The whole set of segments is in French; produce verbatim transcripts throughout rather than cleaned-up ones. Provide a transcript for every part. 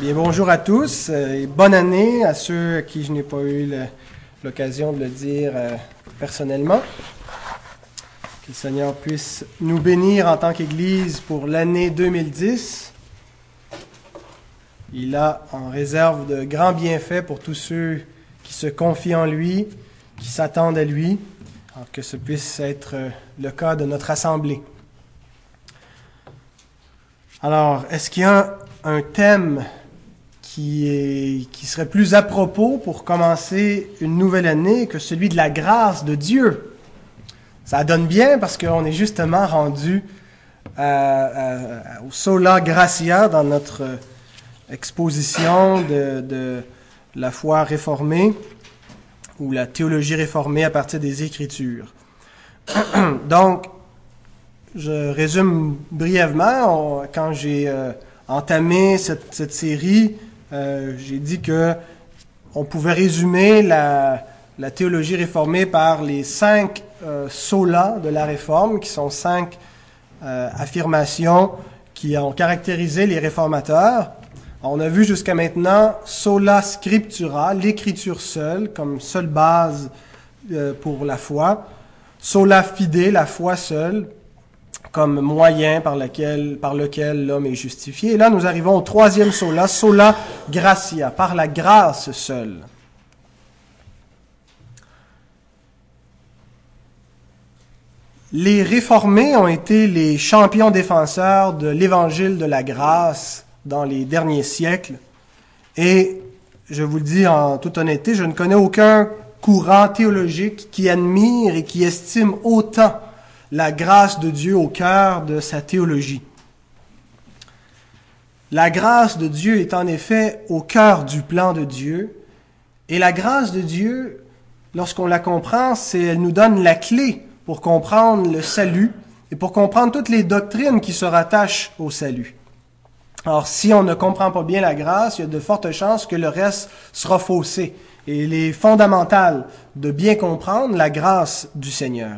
Bien, bonjour à tous et bonne année à ceux à qui je n'ai pas eu le, l'occasion de le dire euh, personnellement. Que le Seigneur puisse nous bénir en tant qu'Église pour l'année deux mille dix. Il a en réserve de grands bienfaits pour tous ceux qui se confient en lui, qui s'attendent à lui, alors que ce puisse être le cas de notre assemblée. Alors, est-ce qu'il y a un thème qui, est, qui serait plus à propos pour commencer une nouvelle année que celui de la grâce de Dieu? Ça donne bien parce qu'on est justement rendu à, à, au Sola Gratia dans notre exposition de, de la foi réformée ou la théologie réformée à partir des Écritures. Donc, je résume brièvement. On, quand j'ai euh, entamé cette, cette série, euh, j'ai dit que on pouvait résumer la, la théologie réformée par les cinq euh, solas de la Réforme, qui sont cinq euh, affirmations qui ont caractérisé les réformateurs. On a vu jusqu'à maintenant sola scriptura, l'écriture seule, comme seule base euh, pour la foi. Sola fide, la foi seule, comme moyen par lequel, par lequel l'homme est justifié. Et là, nous arrivons au troisième sola, sola gratia, par la grâce seule. Les réformés ont été les champions défenseurs de l'évangile de la grâce dans les derniers siècles. Et je vous le dis en toute honnêteté, je ne connais aucun courant théologique qui admire et qui estime autant la grâce de Dieu au cœur de sa théologie. La grâce de Dieu est en effet au cœur du plan de Dieu. Et la grâce de Dieu, lorsqu'on la comprend, c'est, elle nous donne la clé pour comprendre le salut et pour comprendre toutes les doctrines qui se rattachent au salut. Alors, si on ne comprend pas bien la grâce, il y a de fortes chances que le reste sera faussé. Et il est fondamental de bien comprendre la grâce du Seigneur.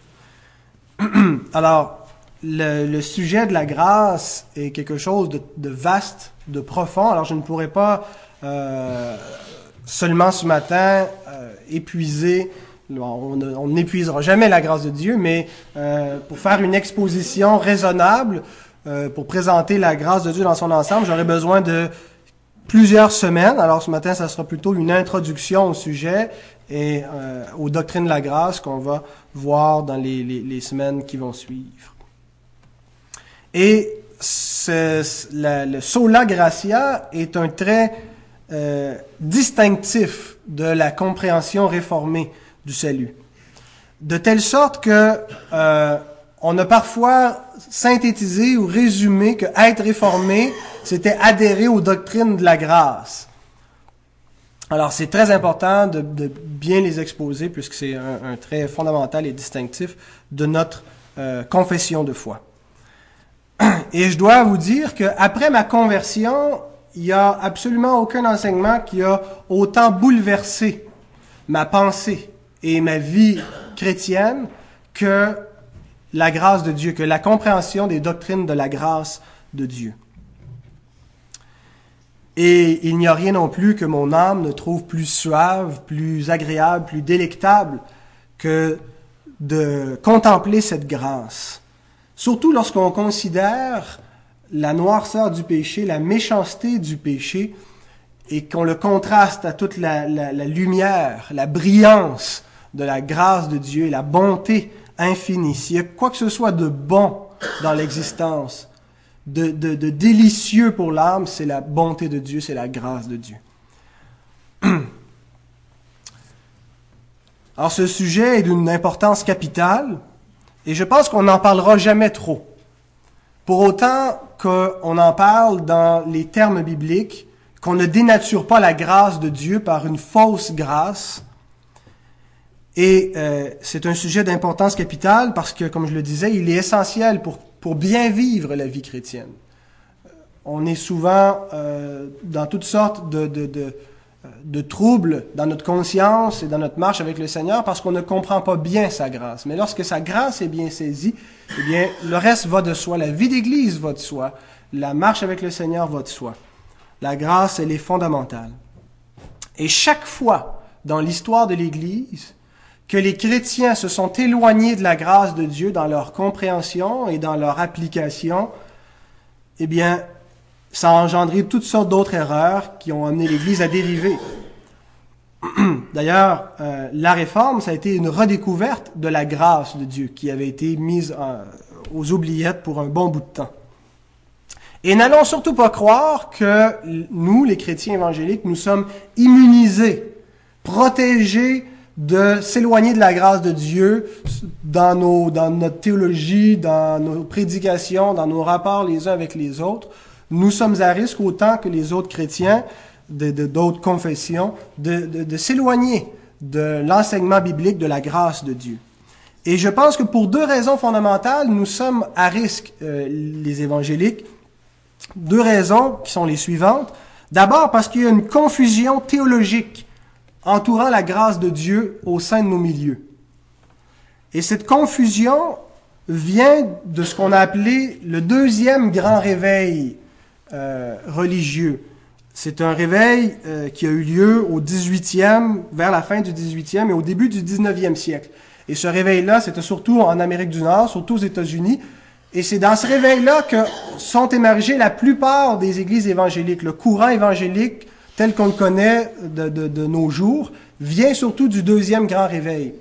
Alors, le, le sujet de la grâce est quelque chose de, de vaste, de profond. Alors, je ne pourrais pas euh, seulement ce matin euh, épuiser, on, on n'épuisera jamais la grâce de Dieu, mais euh, pour faire une exposition raisonnable, euh, pour présenter la grâce de Dieu dans son ensemble, j'aurais besoin de plusieurs semaines. Alors, ce matin, ça sera plutôt une introduction au sujet et euh, aux doctrines de la grâce qu'on va voir dans les, les, les semaines qui vont suivre. Et ce, la, le sola gratia est un trait euh, distinctif de la compréhension réformée du salut. De telle sorte que euh, on a parfois synthétisé ou résumé que être réformé, c'était adhérer aux doctrines de la grâce. Alors, c'est très important de, de bien les exposer puisque c'est un, un trait fondamental et distinctif de notre euh, confession de foi. Et je dois vous dire qu'après ma conversion, il n'y a absolument aucun enseignement qui a autant bouleversé ma pensée et ma vie chrétienne que la grâce de Dieu, que la compréhension des doctrines de la grâce de Dieu. Et il n'y a rien non plus que mon âme ne trouve plus suave, plus agréable, plus délectable que de contempler cette grâce. Surtout lorsqu'on considère la noirceur du péché, la méchanceté du péché, et qu'on le contraste à toute la, la, la lumière, la brillance de la grâce de Dieu et la bonté infinie. S'il y a quoi que ce soit de bon dans l'existence, De, de, de délicieux pour l'âme, c'est la bonté de Dieu, c'est la grâce de Dieu. Alors ce sujet est d'une importance capitale et je pense qu'on n'en parlera jamais trop. Pour autant qu'on en parle dans les termes bibliques, qu'on ne dénature pas la grâce de Dieu par une fausse grâce. Et euh, c'est un sujet d'importance capitale parce que, comme je le disais, il est essentiel pour pour bien vivre la vie chrétienne. On est souvent euh, dans toutes sortes de, de, de, de troubles dans notre conscience et dans notre marche avec le Seigneur parce qu'on ne comprend pas bien sa grâce. Mais lorsque sa grâce est bien saisie, eh bien, le reste va de soi. La vie d'Église va de soi. La marche avec le Seigneur va de soi. La grâce, elle est fondamentale. Et chaque fois dans l'histoire de l'Église que les chrétiens se sont éloignés de la grâce de Dieu dans leur compréhension et dans leur application, eh bien, ça a engendré toutes sortes d'autres erreurs qui ont amené l'Église à dériver. D'ailleurs, euh, la Réforme, ça a été une redécouverte de la grâce de Dieu qui avait été mise en, aux oubliettes pour un bon bout de temps. Et n'allons surtout pas croire que nous, les chrétiens évangéliques, nous sommes immunisés, protégés de s'éloigner de la grâce de Dieu dans, nos, dans notre théologie, dans nos prédications, dans nos rapports les uns avec les autres. Nous sommes à risque autant que les autres chrétiens de, de, d'autres confessions de, de, de s'éloigner de l'enseignement biblique de la grâce de Dieu. Et je pense que pour deux raisons fondamentales, nous sommes à risque, euh, les évangéliques. Deux raisons qui sont les suivantes. D'abord parce qu'il y a une confusion théologique entourant la grâce de Dieu au sein de nos milieux. Et cette confusion vient de ce qu'on a appelé le deuxième grand réveil euh, religieux. C'est un réveil euh, qui a eu lieu au dix-huitième, vers la fin du dix-huitième et au début du dix-neuvième siècle. Et ce réveil-là, c'était surtout en Amérique du Nord, surtout aux États-Unis. Et c'est dans ce réveil-là que sont émergées la plupart des églises évangéliques. Le courant évangélique, tel qu'on le connaît de, de, de nos jours, vient surtout du deuxième grand réveil.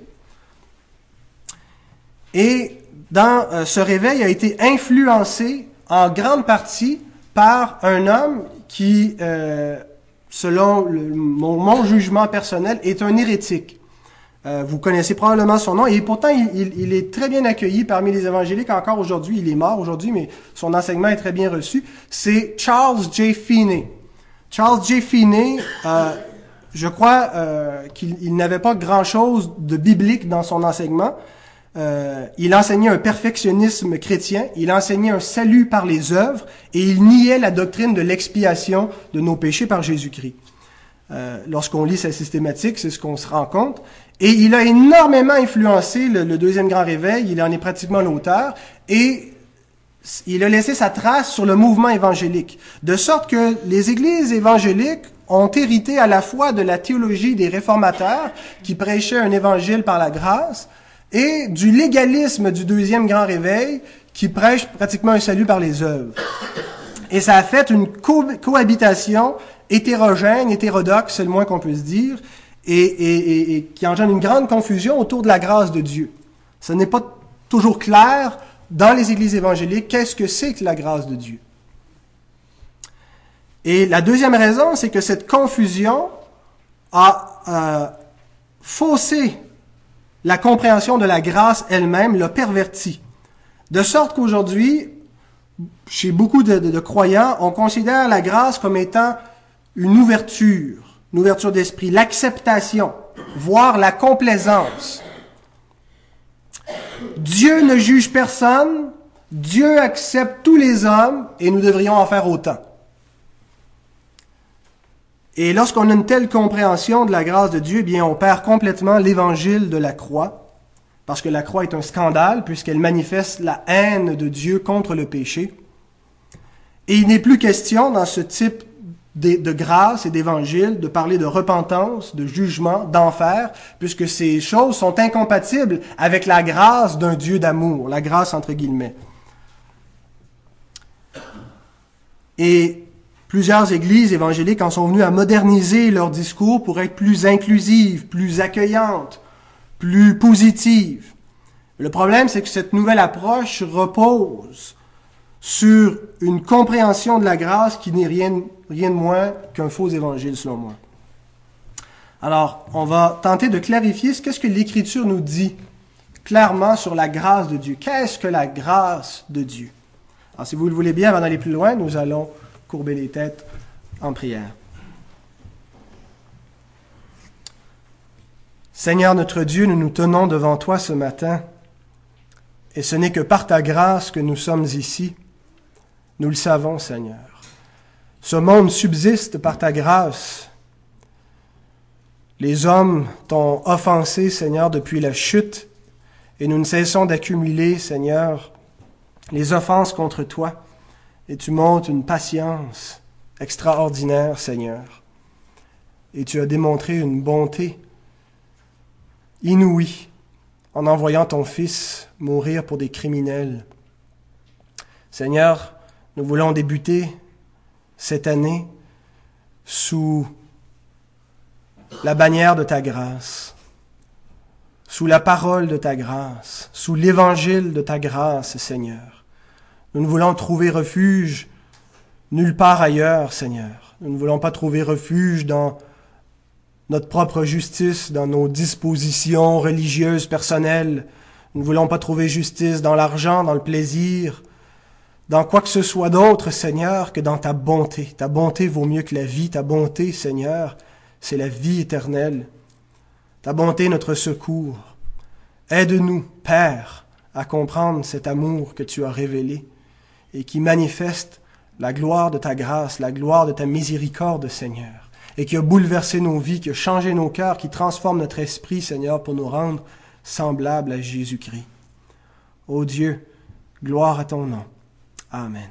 Et dans euh, ce réveil a été influencé en grande partie par un homme qui, euh, selon le, mon, mon jugement personnel, est un hérétique. Euh, vous connaissez probablement son nom, et pourtant il, il, il est très bien accueilli parmi les évangéliques encore aujourd'hui. Il est mort aujourd'hui, mais son enseignement est très bien reçu. C'est Charles J. Finney. Charles J. Finney, euh, je crois euh, qu'il il n'avait pas grand-chose de biblique dans son enseignement. Euh, il enseignait un perfectionnisme chrétien, il enseignait un salut par les œuvres, et il niait la doctrine de l'expiation de nos péchés par Jésus-Christ. Euh, lorsqu'on lit sa systématique, c'est ce qu'on se rend compte. Et il a énormément influencé le, le deuxième grand réveil, il en est pratiquement l'auteur, et il a laissé sa trace sur le mouvement évangélique. De sorte que les églises évangéliques ont hérité à la fois de la théologie des réformateurs, qui prêchaient un évangile par la grâce, et du légalisme du deuxième grand réveil, qui prêche pratiquement un salut par les œuvres. Et ça a fait une co- cohabitation hétérogène, hétérodoxe, c'est le moins qu'on puisse dire, et, et, et, et qui engendre une grande confusion autour de la grâce de Dieu. Ce n'est pas toujours clair dans les églises évangéliques qu'est-ce que c'est que la grâce de Dieu. Et la deuxième raison, c'est que cette confusion a euh, faussé la compréhension de la grâce elle-même, l'a pervertie. De sorte qu'aujourd'hui, chez beaucoup de, de, de croyants, on considère la grâce comme étant une ouverture, une ouverture d'esprit, l'acceptation, voire la complaisance. Dieu ne juge personne, Dieu accepte tous les hommes et nous devrions en faire autant. Et lorsqu'on a une telle compréhension de la grâce de Dieu, eh bien, on perd complètement l'évangile de la croix, parce que la croix est un scandale, puisqu'elle manifeste la haine de Dieu contre le péché. Et il n'est plus question, dans ce type de, de grâce et d'évangile, de parler de repentance, de jugement, d'enfer, puisque ces choses sont incompatibles avec la grâce d'un Dieu d'amour, la grâce entre guillemets. Et plusieurs églises évangéliques en sont venues à moderniser leur discours pour être plus inclusives, plus accueillantes, plus positives. Le problème, c'est que cette nouvelle approche repose sur une compréhension de la grâce qui n'est rien, rien de moins qu'un faux évangile, selon moi. Alors, on va tenter de clarifier ce qu'est-ce que l'Écriture nous dit clairement sur la grâce de Dieu. Qu'est-ce que la grâce de Dieu? Alors, si vous le voulez bien, avant d'aller plus loin, nous allons courber les têtes en prière. Seigneur notre Dieu, nous nous tenons devant toi ce matin, et ce n'est que par ta grâce que nous sommes ici. Nous le savons, Seigneur. Ce monde subsiste par ta grâce. Les hommes t'ont offensé, Seigneur, depuis la chute, et nous ne cessons d'accumuler, Seigneur, les offenses contre toi. Et tu montres une patience extraordinaire, Seigneur. Et tu as démontré une bonté inouïe en envoyant ton Fils mourir pour des criminels. Seigneur, nous voulons débuter cette année sous la bannière de ta grâce, sous la parole de ta grâce, sous l'évangile de ta grâce, Seigneur. Nous ne voulons trouver refuge nulle part ailleurs, Seigneur. Nous ne voulons pas trouver refuge dans notre propre justice, dans nos dispositions religieuses personnelles. Nous ne voulons pas trouver justice dans l'argent, dans le plaisir, dans quoi que ce soit d'autre, Seigneur, que dans ta bonté. Ta bonté vaut mieux que la vie. Ta bonté, Seigneur, c'est la vie éternelle. Ta bonté est notre secours. Aide-nous, Père, à comprendre cet amour que tu as révélé et qui manifeste la gloire de ta grâce, la gloire de ta miséricorde, Seigneur, et qui a bouleversé nos vies, qui a changé nos cœurs, qui transforme notre esprit, Seigneur, pour nous rendre semblables à Jésus-Christ. Ô Dieu, gloire à ton nom. Amen.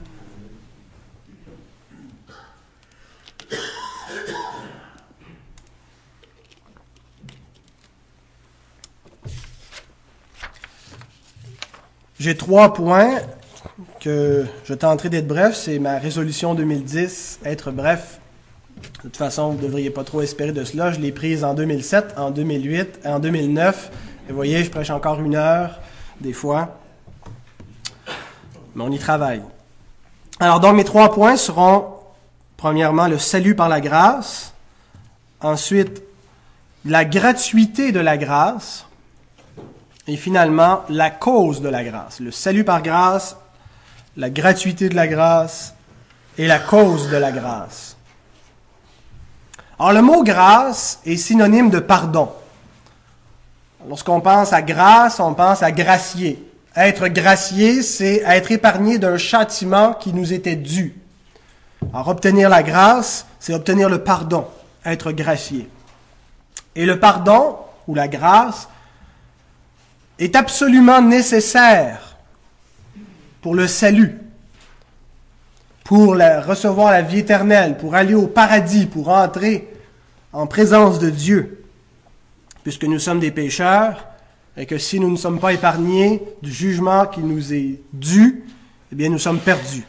J'ai trois points que je tenterai d'être bref. C'est ma résolution deux mille dix, être bref. De toute façon, vous ne devriez pas trop espérer de cela. Je l'ai prise en deux mille sept, en deux mille huit, en deux mille neuf. Et vous voyez, je prêche encore une heure, des fois. Mais on y travaille. Alors, donc, mes trois points seront, premièrement, le salut par la grâce. Ensuite, la gratuité de la grâce. Et finalement, la cause de la grâce. Le salut par grâce, la gratuité de la grâce et la cause de la grâce. Alors, le mot grâce est synonyme de pardon. Lorsqu'on pense à grâce, on pense à gracier. Être gracié, c'est être épargné d'un châtiment qui nous était dû. Alors, obtenir la grâce, c'est obtenir le pardon, être gracié. Et le pardon, ou la grâce, est absolument nécessaire pour le salut, pour la, recevoir la vie éternelle, pour aller au paradis, pour entrer en présence de Dieu, puisque nous sommes des pécheurs, et que si nous ne sommes pas épargnés du jugement qui nous est dû, eh bien nous sommes perdus.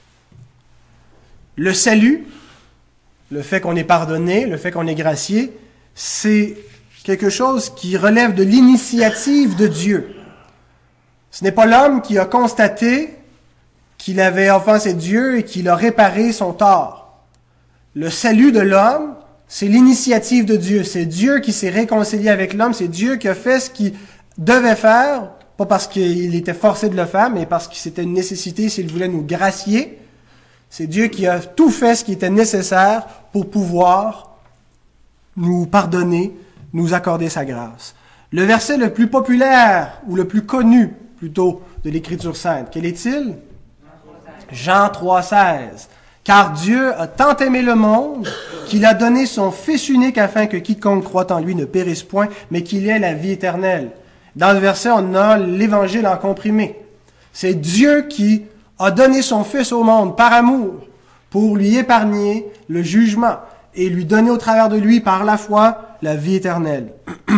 Le salut, le fait qu'on est pardonné, le fait qu'on est gracié, c'est quelque chose qui relève de l'initiative de Dieu. Ce n'est pas l'homme qui a constaté qu'il avait offensé Dieu et qu'il a réparé son tort. Le salut de l'homme, c'est l'initiative de Dieu. C'est Dieu qui s'est réconcilié avec l'homme. C'est Dieu qui a fait ce qu'il devait faire, pas parce qu'il était forcé de le faire, mais parce que c'était une nécessité s'il voulait nous gracier. C'est Dieu qui a tout fait ce qui était nécessaire pour pouvoir nous pardonner, nous accorder sa grâce. Le verset le plus populaire, ou le plus connu, plutôt, de l'Écriture sainte, quel est-il? Jean trois seize. Car Dieu a tant aimé le monde qu'il a donné son Fils unique afin que quiconque croit en lui ne périsse point, mais qu'il ait la vie éternelle. Dans le verset, on a l'Évangile en comprimé. C'est Dieu qui a donné son Fils au monde par amour pour lui épargner le jugement et lui donner au travers de lui, par la foi, la vie éternelle.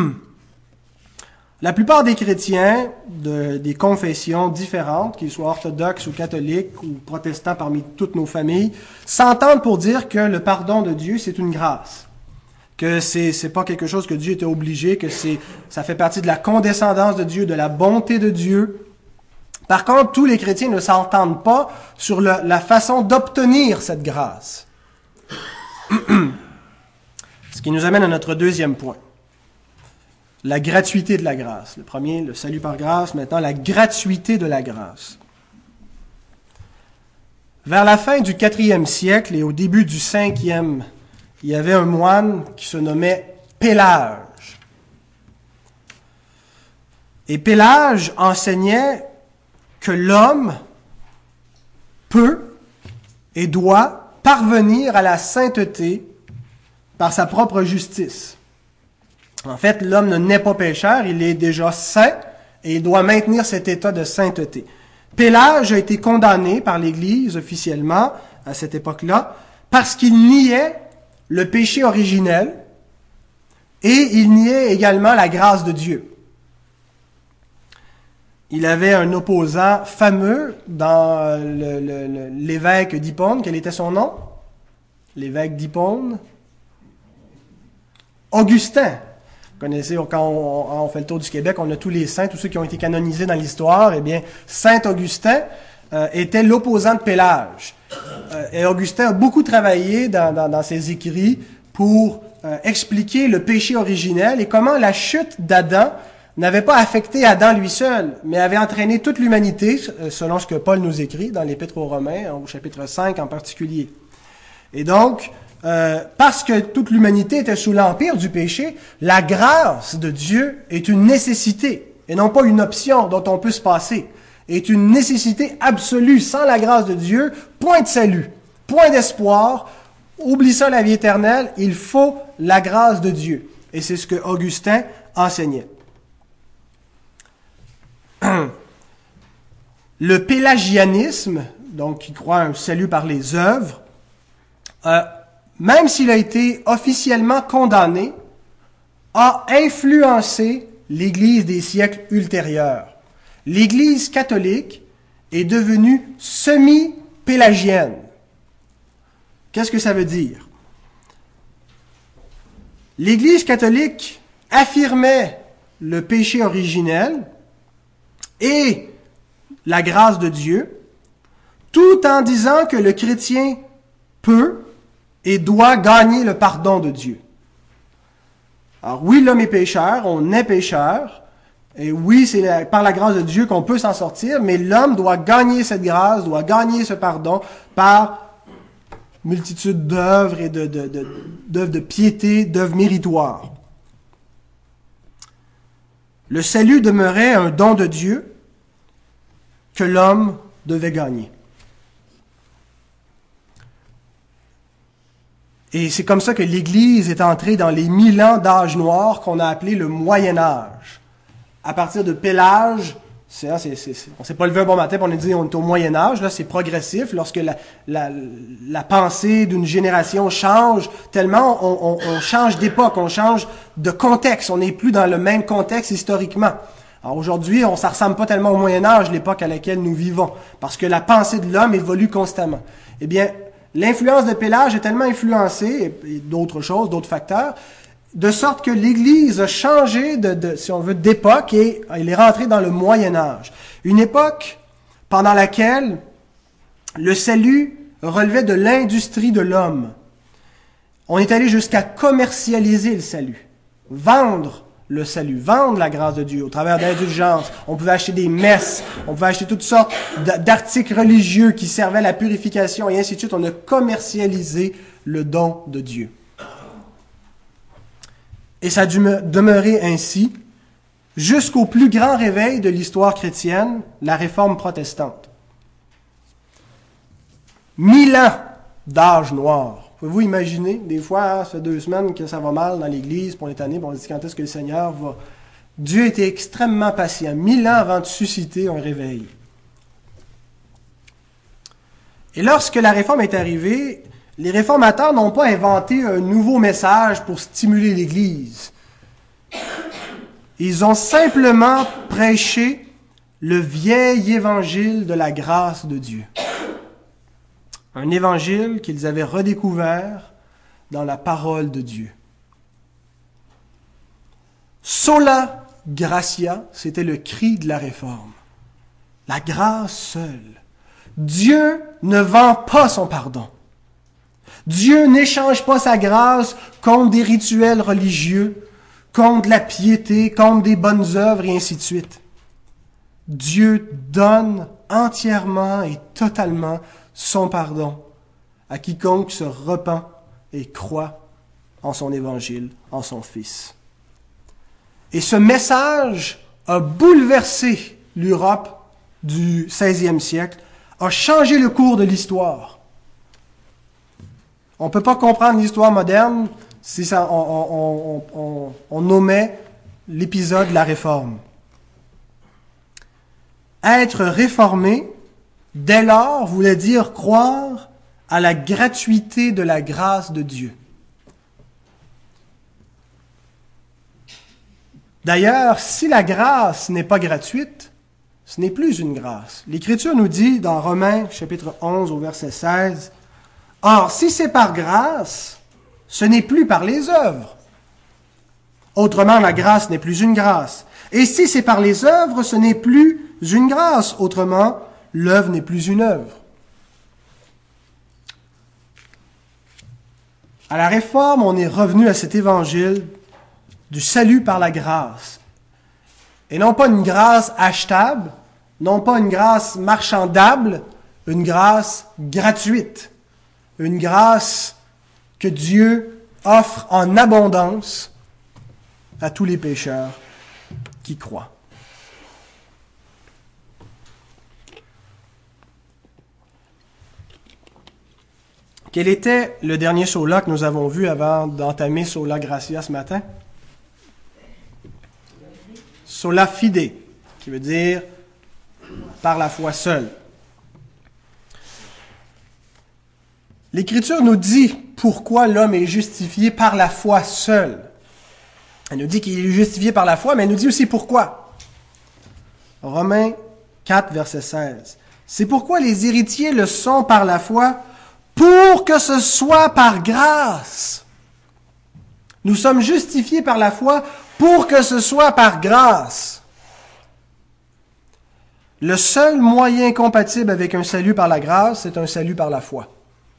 La plupart des chrétiens de, des confessions différentes, qu'ils soient orthodoxes ou catholiques ou protestants parmi toutes nos familles, s'entendent pour dire que le pardon de Dieu, c'est une grâce. Que c'est, c'est pas quelque chose que Dieu était obligé, que c'est, ça fait partie de la condescendance de Dieu, de la bonté de Dieu. Par contre, tous les chrétiens ne s'entendent pas sur le, la façon d'obtenir cette grâce. Ce qui nous amène à notre deuxième point. La gratuité de la grâce. Le premier, le salut par grâce. Maintenant, la gratuité de la grâce. Vers la fin du quatrième siècle et au début du cinquième, il y avait un moine qui se nommait Pélage. Et Pélage enseignait que l'homme peut et doit parvenir à la sainteté par sa propre justice. En fait, l'homme ne naît pas pécheur, il est déjà saint et il doit maintenir cet état de sainteté. Pélage a été condamné par l'Église officiellement à cette époque-là parce qu'il niait le péché originel et il niait également la grâce de Dieu. Il avait un opposant fameux dans le, le, le, l'évêque d'Hippone. Quel était son nom? L'évêque d'Hippone? Augustin. Vous connaissez, quand on, on fait le tour du Québec, on a tous les saints, tous ceux qui ont été canonisés dans l'histoire. Eh bien, Saint Augustin euh, était l'opposant de Pélage. Euh, et Augustin a beaucoup travaillé dans, dans, dans ses écrits pour euh, expliquer le péché originel et comment la chute d'Adam n'avait pas affecté Adam lui seul, mais avait entraîné toute l'humanité, selon ce que Paul nous écrit dans l'Épître aux Romains, au chapitre cinq en particulier. Et donc, euh, parce que toute l'humanité était sous l'empire du péché, la grâce de Dieu est une nécessité, et non pas une option dont on peut se passer, est une nécessité absolue. Sans la grâce de Dieu, point de salut, point d'espoir, oublie ça la vie éternelle, il faut la grâce de Dieu. Et c'est ce que Augustin enseignait. Le pélagianisme, donc qui croit un salut par les œuvres, euh, même s'il a été officiellement condamné, a influencé l'Église des siècles ultérieurs. L'Église catholique est devenue semi-pélagienne. Qu'est-ce que ça veut dire? L'Église catholique affirmait le péché originel et la grâce de Dieu, tout en disant que le chrétien peut et doit gagner le pardon de Dieu. Alors oui, l'homme est pécheur, on est pécheur, et oui, c'est la, par la grâce de Dieu qu'on peut s'en sortir, mais l'homme doit gagner cette grâce, doit gagner ce pardon par multitude d'œuvres et de, de, de, d'œuvres de piété, d'œuvres méritoires. Le salut demeurait un don de Dieu que l'homme devait gagner. Et c'est comme ça que l'Église est entrée dans les mille ans d'âge noir qu'on a appelé le Moyen Âge. À partir de Pélage, c'est, c'est, c'est, c'est, on ne s'est pas levé un bon matin pour on a dit on est au Moyen Âge, là c'est progressif, lorsque la, la, la pensée d'une génération change, tellement on, on, on change d'époque, on change de contexte, on n'est plus dans le même contexte historiquement. Alors aujourd'hui, on ne ça ressemble pas tellement au Moyen Âge, l'époque à laquelle nous vivons, parce que la pensée de l'homme évolue constamment. Eh bien, l'influence de Pélage est tellement influencée, et d'autres choses, d'autres facteurs, de sorte que l'Église a changé, de, de, si on veut, d'époque et elle est rentrée dans le Moyen Âge. Une époque pendant laquelle le salut relevait de l'industrie de l'homme. On est allé jusqu'à commercialiser le salut, vendre le salut, vendre la grâce de Dieu au travers d'indulgences. On pouvait acheter des messes, on pouvait acheter toutes sortes d'articles religieux qui servaient à la purification et ainsi de suite. On a commercialisé le don de Dieu. Et ça a demeuré ainsi jusqu'au plus grand réveil de l'histoire chrétienne, la Réforme protestante. Mille ans d'âge noir. Pouvez-vous imaginer, des fois, hein, ça fait deux semaines que ça va mal dans l'Église, pour les années, on dit quand est-ce que le Seigneur va... Dieu était extrêmement patient, mille ans avant de susciter un réveil. Et lorsque la Réforme est arrivée, les réformateurs n'ont pas inventé un nouveau message pour stimuler l'Église. Ils ont simplement prêché le vieil évangile de la grâce de Dieu. Un évangile qu'ils avaient redécouvert dans la parole de Dieu. Sola gratia, c'était le cri de la Réforme. La grâce seule. Dieu ne vend pas son pardon. Dieu n'échange pas sa grâce contre des rituels religieux, contre de la piété, contre des bonnes œuvres et ainsi de suite. Dieu donne entièrement et totalement son pardon à quiconque se repent et croit en son évangile, en son Fils. Et ce message a bouleversé l'Europe du seizième siècle, a changé le cours de l'histoire. On ne peut pas comprendre l'histoire moderne si ça, on, on, on, on, on omet l'épisode de la Réforme. Être réformé, dès lors, voulait dire croire à la gratuité de la grâce de Dieu. D'ailleurs, si la grâce n'est pas gratuite, ce n'est plus une grâce. L'Écriture nous dit dans Romains chapitre onze au verset seize, « Or, si c'est par grâce, ce n'est plus par les œuvres. Autrement, la grâce n'est plus une grâce. Et si c'est par les œuvres, ce n'est plus une grâce. Autrement, l'œuvre n'est plus une œuvre. » À la Réforme, on est revenu à cet évangile du salut par la grâce. Et non pas une grâce achetable, non pas une grâce marchandable, une grâce gratuite. Une grâce que Dieu offre en abondance à tous les pécheurs qui croient. Quel était le dernier sola que nous avons vu avant d'entamer Sola Gratia ce matin? Sola fide, qui veut dire par la foi seule. L'Écriture nous dit pourquoi l'homme est justifié par la foi seule. Elle nous dit qu'il est justifié par la foi, mais elle nous dit aussi pourquoi. Romains quatre, verset seize. C'est pourquoi les héritiers le sont par la foi, pour que ce soit par grâce. Nous sommes justifiés par la foi pour que ce soit par grâce. Le seul moyen compatible avec un salut par la grâce, c'est un salut par la foi.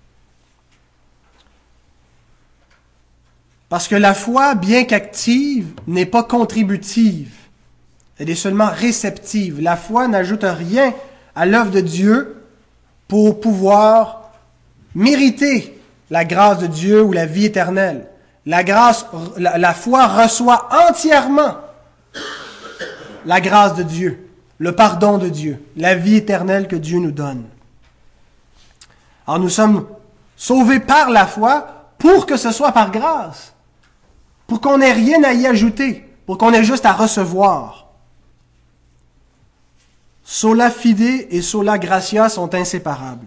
Parce que la foi, bien qu'active, n'est pas contributive. Elle est seulement réceptive. La foi n'ajoute rien à l'œuvre de Dieu pour pouvoir mériter la grâce de Dieu ou la vie éternelle. La grâce, la, la foi reçoit entièrement la grâce de Dieu, le pardon de Dieu, la vie éternelle que Dieu nous donne. Alors nous sommes sauvés par la foi pour que ce soit par grâce, pour qu'on n'ait rien à y ajouter, pour qu'on ait juste à recevoir. Sola fide et sola gratia sont inséparables.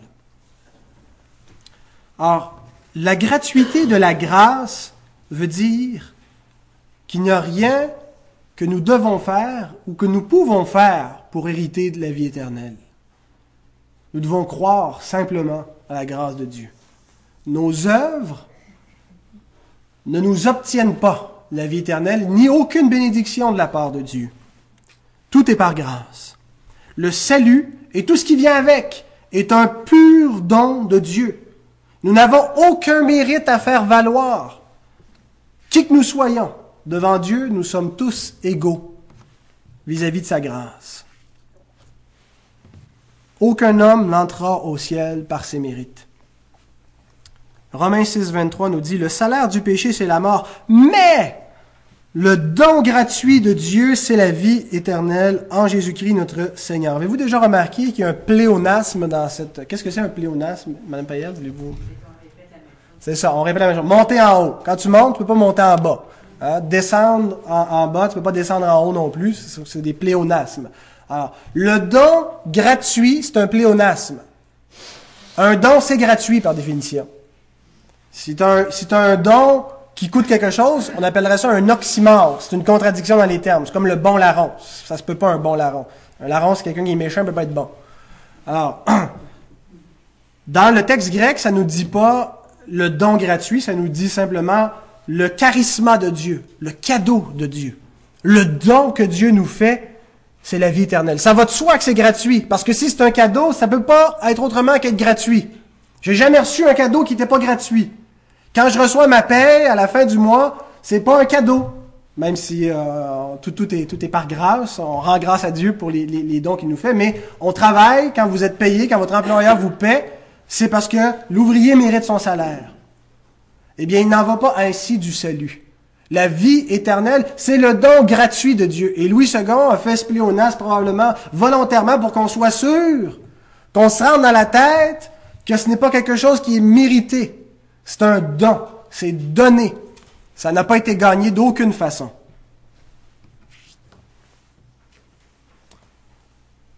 Alors, la gratuité de la grâce veut dire qu'il n'y a rien que nous devons faire ou que nous pouvons faire pour hériter de la vie éternelle. Nous devons croire simplement à la grâce de Dieu. Nos œuvres ne nous obtiennent pas la vie éternelle, ni aucune bénédiction de la part de Dieu. Tout est par grâce. Le salut et tout ce qui vient avec est un pur don de Dieu. Nous n'avons aucun mérite à faire valoir. Qui que nous soyons, devant Dieu, nous sommes tous égaux vis-à-vis de sa grâce. Aucun homme n'entrera au ciel par ses mérites. Romains six, vingt-trois nous dit, « Le salaire du péché, c'est la mort, mais le don gratuit de Dieu, c'est la vie éternelle en Jésus-Christ notre Seigneur. » Avez-vous déjà remarqué qu'il y a un pléonasme dans cette... Qu'est-ce que c'est un pléonasme, Mme Payette, voulez-vous? C'est ça, on répète la même chose. Monter en haut. Quand tu montes, tu ne peux pas monter en bas. Hein? Descendre en, en bas, tu ne peux pas descendre en haut non plus. C'est, c'est des pléonasmes. Alors, le don gratuit, c'est un pléonasme. Un don, c'est gratuit par définition. Si tu as si un don qui coûte quelque chose, on appellerait ça un oxymore. C'est une contradiction dans les termes. C'est comme le bon larron. Ça se peut pas, un bon larron. Un larron, c'est quelqu'un qui est méchant, ne peut pas être bon. Alors, dans le texte grec, ça nous dit pas le don gratuit, ça nous dit simplement le charisma de Dieu, le cadeau de Dieu. Le don que Dieu nous fait, c'est la vie éternelle. Ça va de soi que c'est gratuit, parce que si c'est un cadeau, ça peut pas être autrement qu'être gratuit. J'ai jamais reçu un cadeau qui n'était pas gratuit. Quand je reçois ma paie à la fin du mois, c'est pas un cadeau. Même si euh, tout, tout, est, tout est par grâce, on rend grâce à Dieu pour les, les, les dons qu'il nous fait, mais on travaille, quand vous êtes payé, quand votre employeur vous paie, c'est parce que l'ouvrier mérite son salaire. Eh bien, il n'en va pas ainsi du salut. La vie éternelle, c'est le don gratuit de Dieu. Et Louis second a fait ce pléonasme probablement volontairement pour qu'on soit sûr, qu'on se rende dans la tête que ce n'est pas quelque chose qui est mérité. C'est un don, c'est donné. Ça n'a pas été gagné d'aucune façon.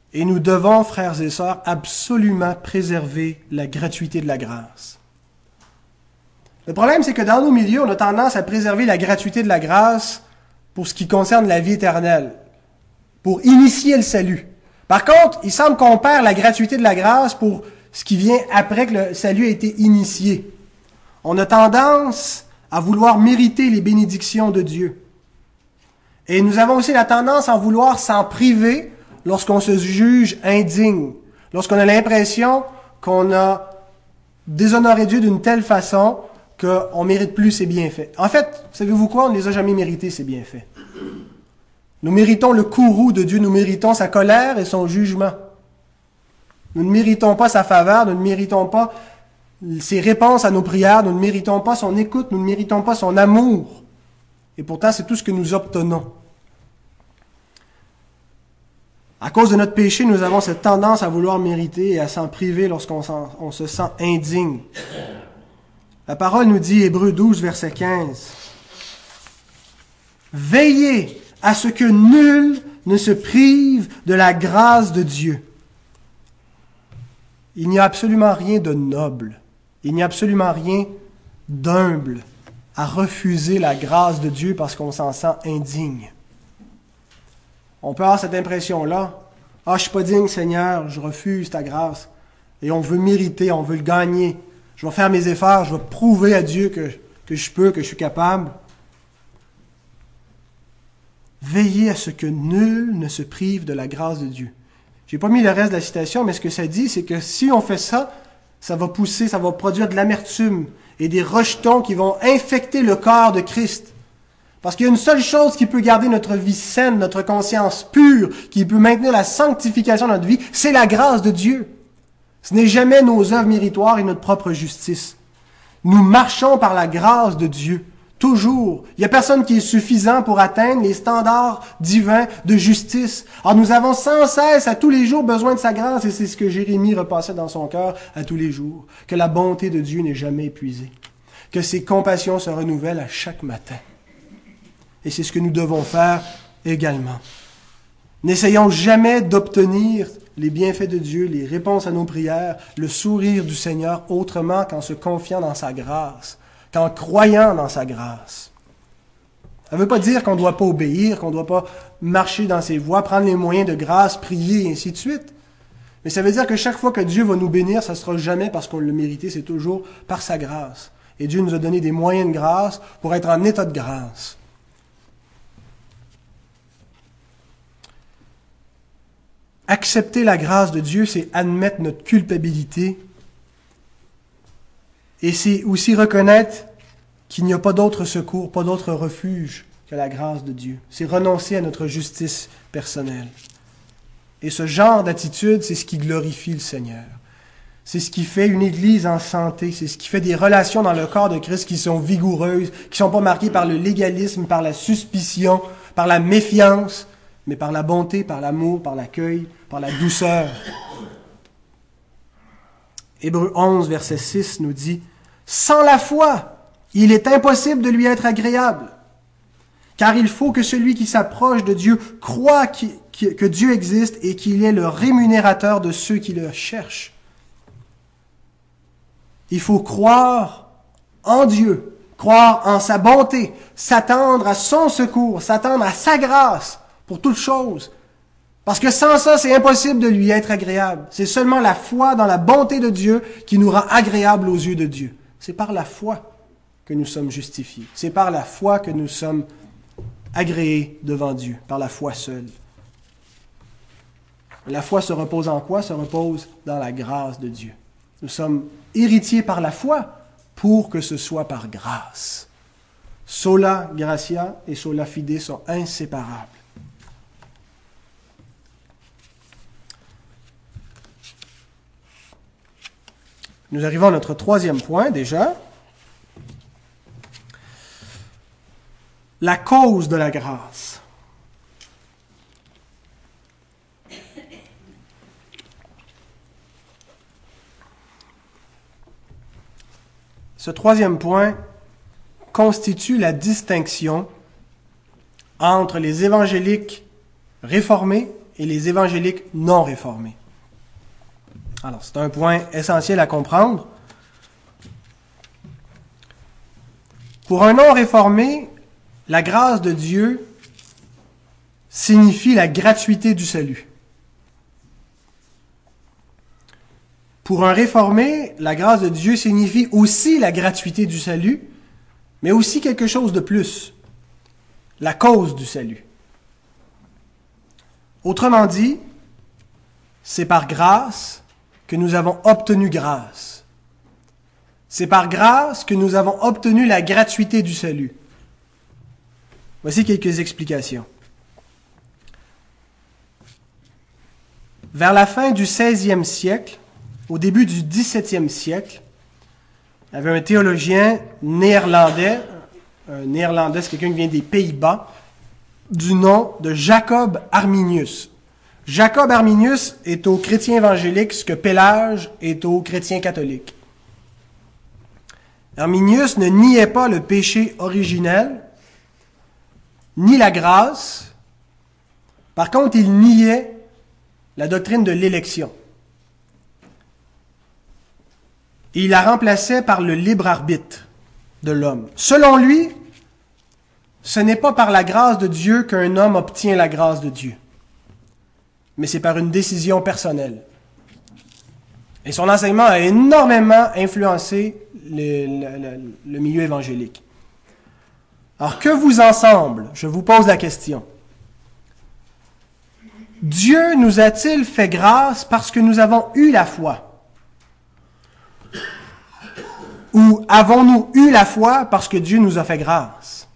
Et nous devons, frères et sœurs, absolument préserver la gratuité de la grâce. Le problème, c'est que dans nos milieux, on a tendance à préserver la gratuité de la grâce pour ce qui concerne la vie éternelle, pour initier le salut. Par contre, il semble qu'on perd la gratuité de la grâce pour ce qui vient après que le salut a été initié. On a tendance à vouloir mériter les bénédictions de Dieu. Et nous avons aussi la tendance à vouloir s'en priver lorsqu'on se juge indigne, lorsqu'on a l'impression qu'on a déshonoré Dieu d'une telle façon qu'on ne mérite plus ses bienfaits. En fait, savez-vous quoi? On ne les a jamais mérités, ces bienfaits. Nous méritons le courroux de Dieu, nous méritons sa colère et son jugement. Nous ne méritons pas sa faveur, nous ne méritons pas ses réponses à nos prières, nous ne méritons pas son écoute, nous ne méritons pas son amour. Et pourtant, c'est tout ce que nous obtenons. À cause de notre péché, nous avons cette tendance à vouloir mériter et à s'en priver lorsqu'on s'en, on se sent indigne. La parole nous dit, Hébreux douze, verset quinze, « Veillez à ce que nul ne se prive de la grâce de Dieu. » Il n'y a absolument rien de noble, il n'y a absolument rien d'humble à refuser la grâce de Dieu parce qu'on s'en sent indigne. On peut avoir cette impression-là. « Ah, je ne suis pas digne, Seigneur, je refuse ta grâce. » Et on veut mériter, on veut le gagner. Je vais faire mes efforts, je vais prouver à Dieu que, que je peux, que je suis capable. Veillez à ce que nul ne se prive de la grâce de Dieu. Je n'ai pas mis le reste de la citation, mais ce que ça dit, c'est que si on fait ça, ça va pousser, ça va produire de l'amertume et des rejetons qui vont infecter le corps de Christ. Parce qu'il y a une seule chose qui peut garder notre vie saine, notre conscience pure, qui peut maintenir la sanctification de notre vie, c'est la grâce de Dieu. Ce n'est jamais nos œuvres méritoires et notre propre justice. Nous marchons par la grâce de Dieu, toujours. Il n'y a personne qui est suffisant pour atteindre les standards divins de justice. Alors nous avons sans cesse, à tous les jours, besoin de sa grâce, et c'est ce que Jérémie repassait dans son cœur à tous les jours, que la bonté de Dieu n'est jamais épuisée, que ses compassions se renouvellent à chaque matin. Et c'est ce que nous devons faire également. N'essayons jamais d'obtenir les bienfaits de Dieu, les réponses à nos prières, le sourire du Seigneur autrement qu'en se confiant dans sa grâce, qu'en croyant dans sa grâce. Ça ne veut pas dire qu'on ne doit pas obéir, qu'on ne doit pas marcher dans ses voies, prendre les moyens de grâce, prier et ainsi de suite. Mais ça veut dire que chaque fois que Dieu va nous bénir, ça ne sera jamais parce qu'on l'a mérité, c'est toujours par sa grâce. Et Dieu nous a donné des moyens de grâce pour être en état de grâce. Accepter la grâce de Dieu, c'est admettre notre culpabilité. Et c'est aussi reconnaître qu'il n'y a pas d'autre secours, pas d'autre refuge que la grâce de Dieu. C'est renoncer à notre justice personnelle. Et ce genre d'attitude, c'est ce qui glorifie le Seigneur. C'est ce qui fait une Église en santé. C'est ce qui fait des relations dans le corps de Christ qui sont vigoureuses, qui ne sont pas marquées par le légalisme, par la suspicion, par la méfiance, mais par la bonté, par l'amour, par l'accueil, par la douceur. Hébreux onze, verset six nous dit « Sans la foi, il est impossible de lui être agréable, car il faut que celui qui s'approche de Dieu croit que Dieu existe et qu'il est le rémunérateur de ceux qui le cherchent. » Il faut croire en Dieu, croire en sa bonté, s'attendre à son secours, s'attendre à sa grâce pour toutes choses. Parce que sans ça, c'est impossible de lui être agréable. C'est seulement la foi dans la bonté de Dieu qui nous rend agréables aux yeux de Dieu. C'est par la foi que nous sommes justifiés. C'est par la foi que nous sommes agréés devant Dieu, par la foi seule. La foi se repose en quoi? Se repose dans la grâce de Dieu. Nous sommes héritiers par la foi pour que ce soit par grâce. Sola gratia et sola fide sont inséparables. Nous arrivons à notre troisième point déjà. La cause de la grâce. Ce troisième point constitue la distinction entre les évangéliques réformés et les évangéliques non réformés. Alors, c'est un point essentiel à comprendre. Pour un non réformé, la grâce de Dieu signifie la gratuité du salut. Pour un réformé, la grâce de Dieu signifie aussi la gratuité du salut, mais aussi quelque chose de plus, la cause du salut. Autrement dit, c'est par grâce que nous avons obtenu grâce. C'est par grâce que nous avons obtenu la gratuité du salut. Voici quelques explications. Vers la fin du seizième siècle, au début du dix-septième siècle, il y avait un théologien néerlandais, un néerlandais, c'est quelqu'un qui vient des Pays-Bas, du nom de Jacob Arminius. Jacob Arminius est aux chrétiens évangéliques ce que Pélage est aux chrétiens catholiques. Arminius ne niait pas le péché originel, ni la grâce. Par contre, il niait la doctrine de l'élection. Et il la remplaçait par le libre arbitre de l'homme. Selon lui, ce n'est pas par la grâce de Dieu qu'un homme obtient la grâce de Dieu, mais c'est par une décision personnelle. Et son enseignement a énormément influencé le, le, le, le milieu évangélique. Alors, que vous ensemble, je vous pose la question. Dieu nous a-t-il fait grâce parce que nous avons eu la foi? Ou avons-nous eu la foi parce que Dieu nous a fait grâce?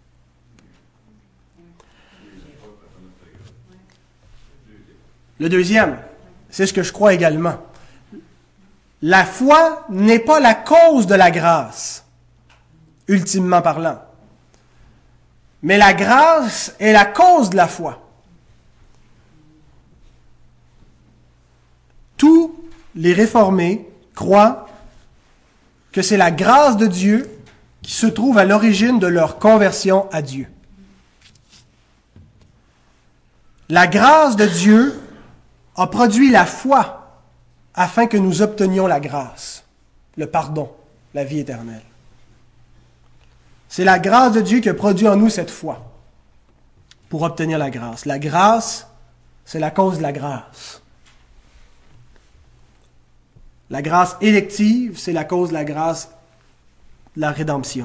Le deuxième, c'est ce que je crois également. La foi n'est pas la cause de la grâce, ultimement parlant. Mais la grâce est la cause de la foi. Tous les réformés croient que c'est la grâce de Dieu qui se trouve à l'origine de leur conversion à Dieu. La grâce de Dieu a produit la foi afin que nous obtenions la grâce, le pardon, la vie éternelle. C'est la grâce de Dieu qui a produit en nous cette foi pour obtenir la grâce. La grâce, c'est la cause de la grâce. La grâce élective, c'est la cause de la grâce de la rédemption.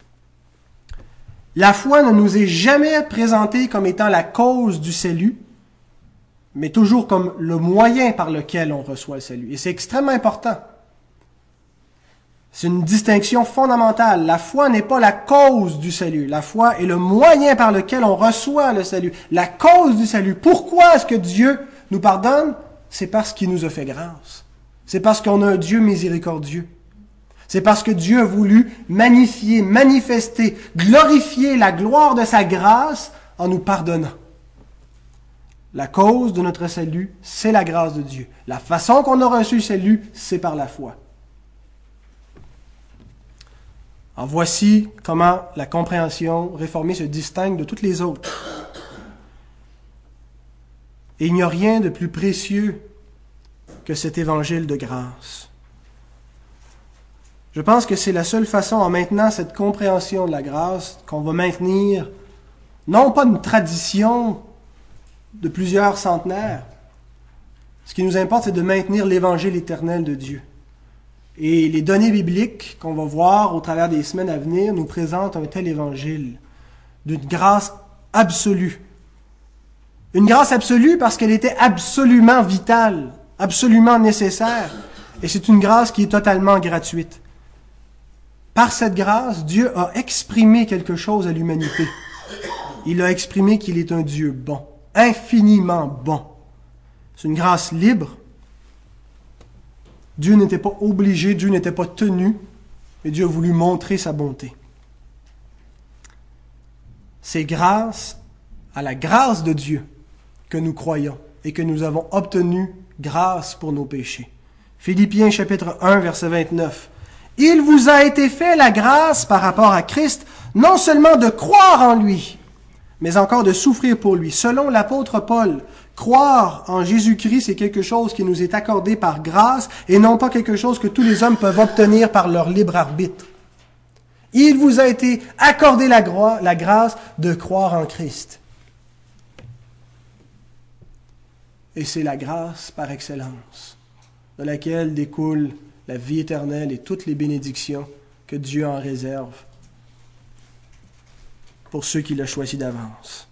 La foi ne nous est jamais présentée comme étant la cause du salut, mais toujours comme le moyen par lequel on reçoit le salut. Et c'est extrêmement important. C'est une distinction fondamentale. La foi n'est pas la cause du salut. La foi est le moyen par lequel on reçoit le salut. La cause du salut. Pourquoi est-ce que Dieu nous pardonne? C'est parce qu'il nous a fait grâce. C'est parce qu'on a un Dieu miséricordieux. C'est parce que Dieu a voulu magnifier, manifester, glorifier la gloire de sa grâce en nous pardonnant. La cause de notre salut, c'est la grâce de Dieu. La façon qu'on a reçu le salut, c'est par la foi. Alors voici comment la compréhension réformée se distingue de toutes les autres. Et il n'y a rien de plus précieux que cet évangile de grâce. Je pense que c'est la seule façon, en maintenant cette compréhension de la grâce, qu'on va maintenir, non pas une tradition de plusieurs centenaires. Ce qui nous importe, c'est de maintenir l'évangile éternel de Dieu. Et les données bibliques qu'on va voir au travers des semaines à venir nous présentent un tel évangile, d'une grâce absolue. Une grâce absolue parce qu'elle était absolument vitale, absolument nécessaire. Et c'est une grâce qui est totalement gratuite. Par cette grâce, Dieu a exprimé quelque chose à l'humanité. Il a exprimé qu'il est un Dieu bon, infiniment bon. C'est une grâce libre. Dieu n'était pas obligé, Dieu n'était pas tenu, mais Dieu a voulu montrer sa bonté. C'est grâce à la grâce de Dieu que nous croyons et que nous avons obtenu grâce pour nos péchés. Philippiens chapitre un, verset vingt-neuf. « Il vous a été fait la grâce par rapport à Christ, non seulement de croire en lui, mais encore de souffrir pour lui, selon l'apôtre Paul, Croire en Jésus-Christ, c'est quelque chose qui nous est accordé par grâce et non pas quelque chose que tous les hommes peuvent obtenir par leur libre arbitre. Il vous a été accordé la, gro- la grâce de croire en Christ. Et c'est la grâce par excellence, de laquelle découle la vie éternelle et toutes les bénédictions que Dieu en réserve pour ceux qui l'ont choisi d'avance.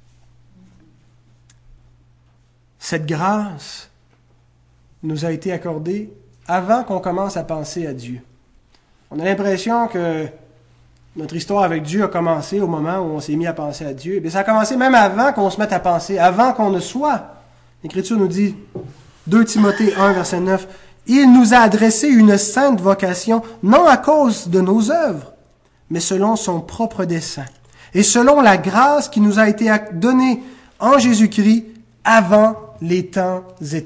Cette grâce nous a été accordée avant qu'on commence à penser à Dieu. On a l'impression que notre histoire avec Dieu a commencé au moment où on s'est mis à penser à Dieu. Mais ça a commencé même avant qu'on se mette à penser, avant qu'on ne soit. L'Écriture nous dit, deux Timothée un, verset neuf, « Il nous a adressé une sainte vocation, non à cause de nos œuvres, mais selon son propre dessein, et selon la grâce qui nous a été donnée en Jésus-Christ avant les temps éternels. »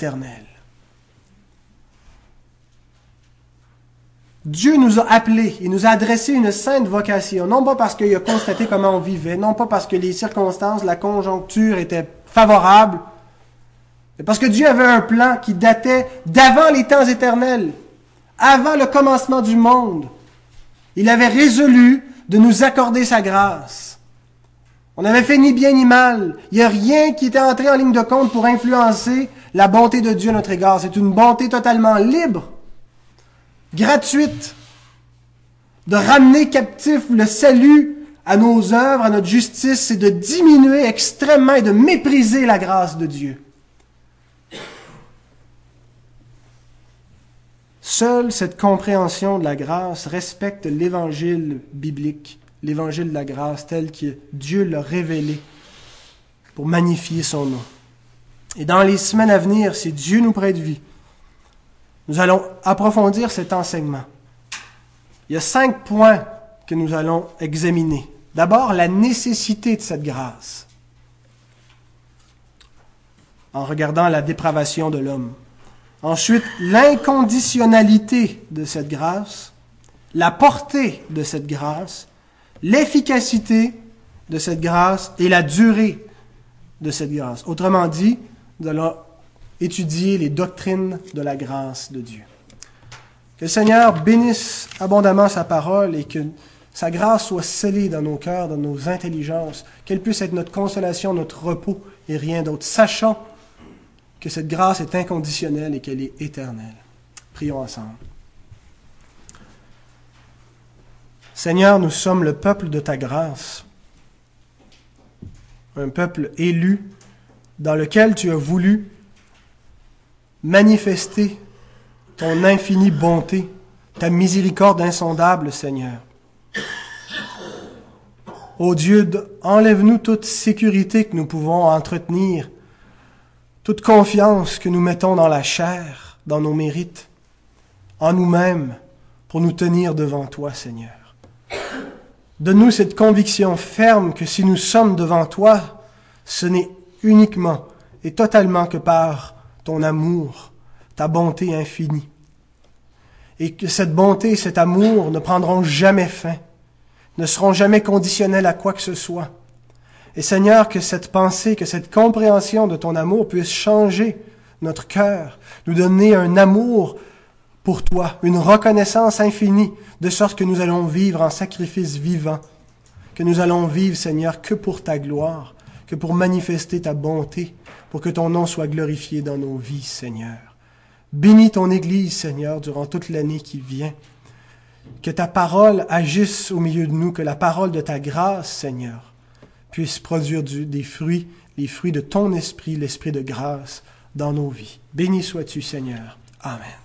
Dieu nous a appelés, il nous a adressé une sainte vocation, non pas parce qu'il a constaté comment on vivait, non pas parce que les circonstances, la conjoncture étaient favorables, mais parce que Dieu avait un plan qui datait d'avant les temps éternels, avant le commencement du monde. Il avait résolu de nous accorder sa grâce. On n'avait fait ni bien ni mal. Il n'y a rien qui était entré en ligne de compte pour influencer la bonté de Dieu à notre égard. C'est une bonté totalement libre, gratuite, de ramener captif le salut à nos œuvres, à notre justice, c'est de diminuer extrêmement et de mépriser la grâce de Dieu. Seule cette compréhension de la grâce respecte l'évangile biblique, l'évangile de la grâce tel que Dieu l'a révélé pour magnifier son nom. Et dans les semaines à venir, si Dieu nous prête vie, nous allons approfondir cet enseignement. Il y a cinq points que nous allons examiner. D'abord, la nécessité de cette grâce, en regardant la dépravation de l'homme. Ensuite, l'inconditionnalité de cette grâce, la portée de cette grâce, l'efficacité de cette grâce et la durée de cette grâce. Autrement dit, nous allons étudier les doctrines de la grâce de Dieu. Que le Seigneur bénisse abondamment sa parole et que sa grâce soit scellée dans nos cœurs, dans nos intelligences, qu'elle puisse être notre consolation, notre repos et rien d'autre. Sachant que cette grâce est inconditionnelle et qu'elle est éternelle. Prions ensemble. Seigneur, nous sommes le peuple de ta grâce, un peuple élu dans lequel tu as voulu manifester ton infinie bonté, ta miséricorde insondable, Seigneur. Ô Dieu, enlève-nous toute sécurité que nous pouvons entretenir, toute confiance que nous mettons dans la chair, dans nos mérites, en nous-mêmes, pour nous tenir devant toi, Seigneur. Donne-nous cette conviction ferme que si nous sommes devant toi, ce n'est uniquement et totalement que par ton amour, ta bonté infinie. Et que cette bonté et cet amour ne prendront jamais fin, ne seront jamais conditionnels à quoi que ce soit. Et Seigneur, que cette pensée, que cette compréhension de ton amour puisse changer notre cœur, nous donner un amour pour toi, une reconnaissance infinie, de sorte que nous allons vivre en sacrifice vivant, que nous allons vivre, Seigneur, que pour ta gloire, que pour manifester ta bonté, pour que ton nom soit glorifié dans nos vies, Seigneur. Bénis ton Église, Seigneur, durant toute l'année qui vient. Que ta parole agisse au milieu de nous, que la parole de ta grâce, Seigneur, puisse produire du, des fruits, les fruits de ton esprit, l'esprit de grâce dans nos vies. Béni sois-tu, Seigneur. Amen.